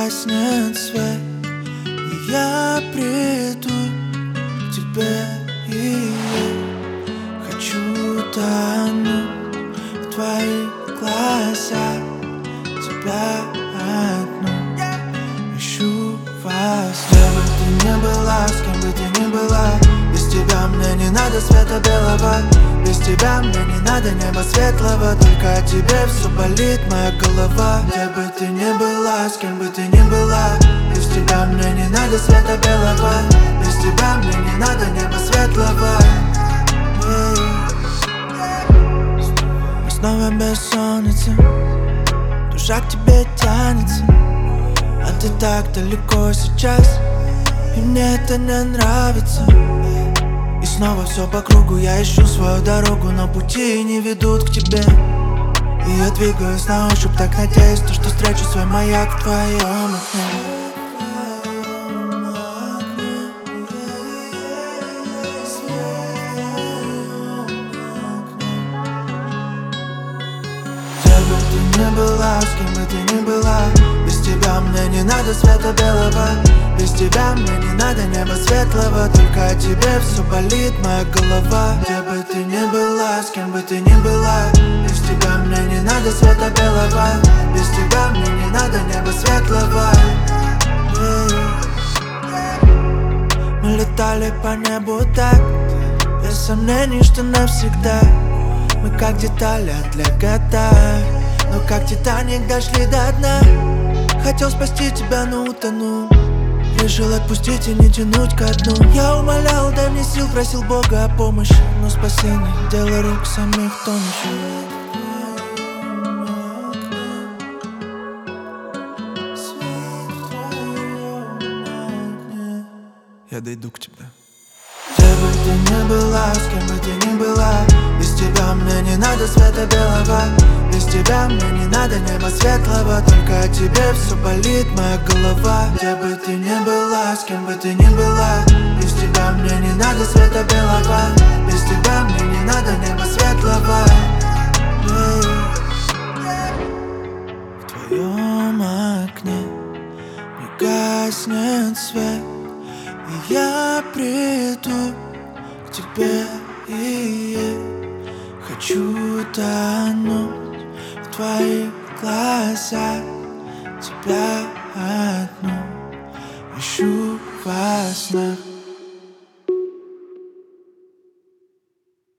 гаснет свет, и я приду к тебе, и я хочу тонуть в твоих глазах, тебя одну ищу во сне. Где бы ты ни была, с кем бы ты ни была, без тебя мне не надо света белого, без тебя мне не надо неба светлого, только о тебе все болит моя голова. Где бы ты ни была, с кем бы ты ни была, без тебя мне не надо света белого, без тебя мне не надо неба светлого. Мы снова бессонница, душа к тебе тянется, а ты так далеко сейчас, и мне это не нравится. И снова все по кругу, я ищу свою дорогу, но пути не ведут к тебе. И я двигаюсь на ощупь, так надеюсь, что встречу свой маяк в твоем окне. Где бы ты ни была, с кем бы ты ни была, без тебя мне не надо света белого, без тебя мне не надо неба светлого, только о тебе все болит моя голова. Где бы ты ни была, с кем бы ты ни была, без тебя мне не надо света белого, без тебя мне не надо неба светлого. Мы летали по небу так, без сомнений, что навсегда. Мы как детали от лего, но как Титаник дошли до дна. Хотел спасти тебя, но утонул, решил отпустить и не тянуть ко дну. Я умолял, дай мне сил, просил Бога о помощи, но спасение — дело рук самих тонущих. Я дойду к тебе. Где бы ты ни была, с кем бы ты ни была, без тебя мне не надо света белого, без тебя мне не надо неба светлого, только о тебе все болит моя голова. Где бы ты ни была, с кем бы ты ни была, без тебя мне не надо света белого, без тебя мне не надо неба светлого. В твоем окне не гаснет свет, и я приду к тебе, и я хочу тонуть в твоих глазах, тебя одну ищу во снах.